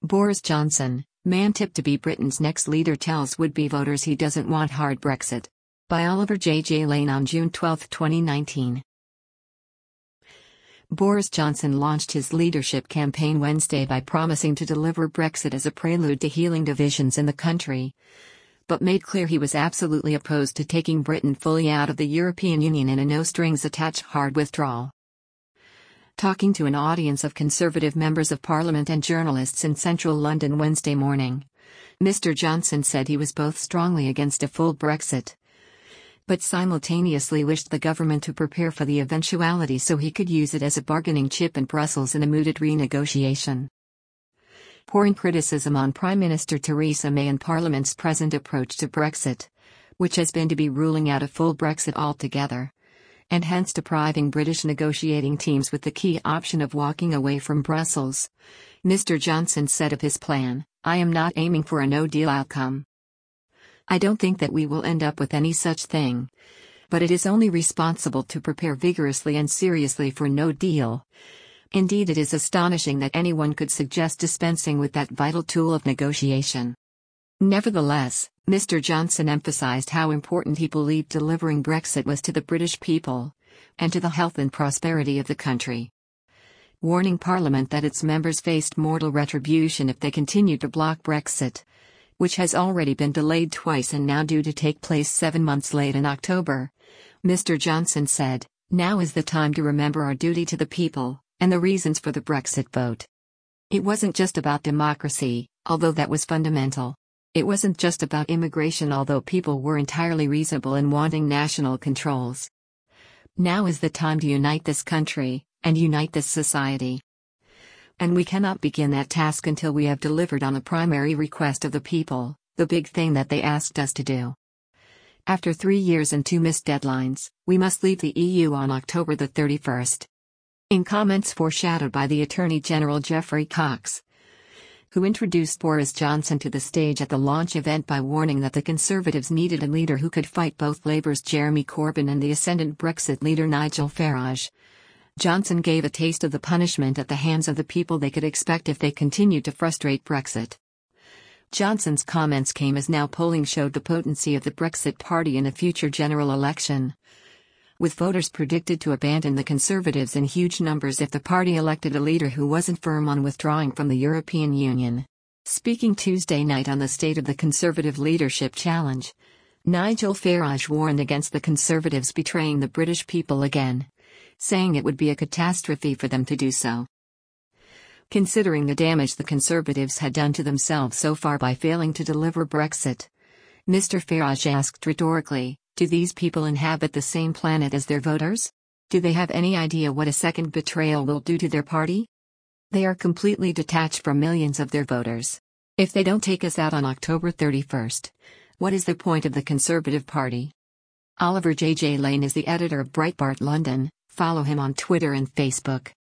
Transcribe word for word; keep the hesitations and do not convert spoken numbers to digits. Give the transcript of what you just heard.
Boris Johnson, man tipped to be Britain's next leader, tells would-be voters he doesn't want hard Brexit. By Oliver J J Lane on June twelfth, twenty nineteen. Boris Johnson launched his leadership campaign Wednesday by promising to deliver Brexit as a prelude to healing divisions in the country, but made clear he was absolutely opposed to taking Britain fully out of the European Union in a no-strings-attached hard withdrawal. Talking to an audience of Conservative members of Parliament and journalists in central London Wednesday morning, Mister Johnson said he was both strongly against a full Brexit, but simultaneously wished the government to prepare for the eventuality so he could use it as a bargaining chip in Brussels in a mooted renegotiation. Pouring criticism on Prime Minister Theresa May and Parliament's present approach to Brexit, which has been to be ruling out a full Brexit altogether, and hence depriving British negotiating teams with the key option of walking away from Brussels, Mister Johnson said of his plan, "I am not aiming for a no-deal outcome. I don't think that we will end up with any such thing, but it is only responsible to prepare vigorously and seriously for no deal. Indeed, it is astonishing that anyone could suggest dispensing with that vital tool of negotiation." Nevertheless, Mister Johnson emphasized how important he believed delivering Brexit was to the British people, and to the health and prosperity of the country, warning Parliament that its members faced mortal retribution if they continued to block Brexit, which has already been delayed twice and now due to take place seven months late in October. Mister Johnson said, "Now is the time to remember our duty to the people, and the reasons for the Brexit vote. It wasn't just about democracy, although that was fundamental. It wasn't just about immigration, although people were entirely reasonable in wanting national controls. Now is the time to unite this country, and unite this society. And we cannot begin that task until we have delivered on the primary request of the people, the big thing that they asked us to do. After three years and two missed deadlines, we must leave the E U on October the thirty-first. In comments foreshadowed by the Attorney General Geoffrey Cox, who introduced Boris Johnson to the stage at the launch event by warning that the Conservatives needed a leader who could fight both Labour's Jeremy Corbyn and the ascendant Brexit leader Nigel Farage, Johnson gave a taste of the punishment at the hands of the people they could expect if they continued to frustrate Brexit. Johnson's comments came as now polling showed the potency of the Brexit Party in a future general election, with voters predicted to abandon the Conservatives in huge numbers if the party elected a leader who wasn't firm on withdrawing from the European Union. Speaking Tuesday night on the State of the Conservative Leadership Challenge, Nigel Farage warned against the Conservatives betraying the British people again, saying it would be a catastrophe for them to do so. Considering the damage the Conservatives had done to themselves so far by failing to deliver Brexit, Mister Farage asked rhetorically, do these people inhabit the same planet as their voters? Do they have any idea what a second betrayal will do to their party? They are completely detached from millions of their voters. If they don't take us out on October thirty-first, what is the point of the Conservative Party? Oliver J J Lane is the editor of Breitbart London. Follow him on Twitter and Facebook.